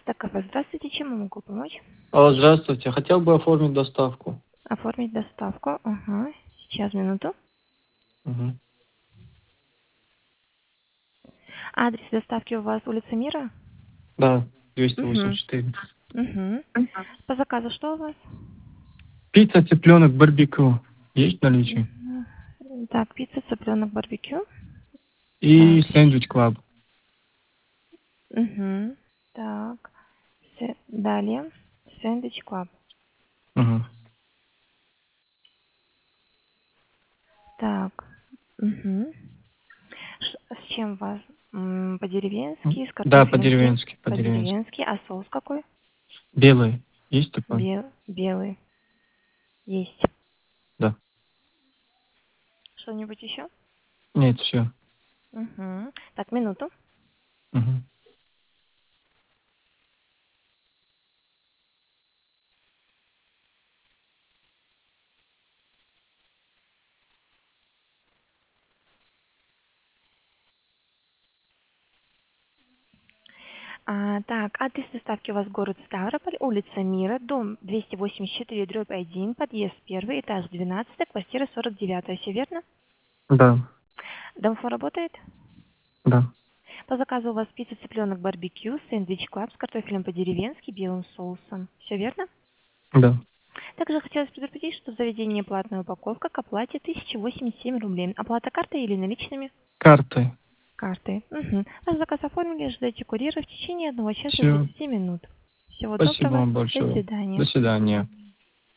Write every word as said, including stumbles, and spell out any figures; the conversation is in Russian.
Так, кафе, здравствуйте, чем я могу помочь? Алло, здравствуйте. Хотел бы оформить доставку. Оформить доставку. Ага, сейчас, минуту. Мгм. Адрес доставки у вас улица Мира? Да, двести Угу. восемьдесят четыре. Угу. По заказу что у вас? Пицца, цыпленок, барбекю. Есть в наличии? Мгм. Так, пицца, цыпленок, барбекю. И Так, сэндвич клаб. угу. Так, Сэ- далее. Сэндвич клаб. Мгм. Так, угу. С чем вас? М, По-деревенски, с Да, картофелем фри? по-деревенски, по-деревенски. По-деревенски. А соус какой? Белый. Есть такой? Бе- белый. Есть. Да. Что-нибудь еще? Нет, все. Угу. Так, минуту. Мгм. А, так, адрес доставки у вас город Ставрополь, улица Мира, дом двести восемьдесят четыре, дробь один, подъезд первый, этаж двенадцать, квартира сорок девять. Все верно? Да, Домофон работает? да, По заказу у вас пицца, цыпленок, барбекю, сэндвич клаб с картофелем по-деревенски, белым соусом. Все верно? да. Также хотелось предупредить, что в заведении платная упаковка к оплате тысяча восемьдесят семь рублей. Оплата картой или наличными? Карты. Картой. Угу. Ваш заказ оформили, ждайте курьера в течение одного часа Все. тридцати минут. Всего Спасибо доброго. вам До большое. До свидания. свидания.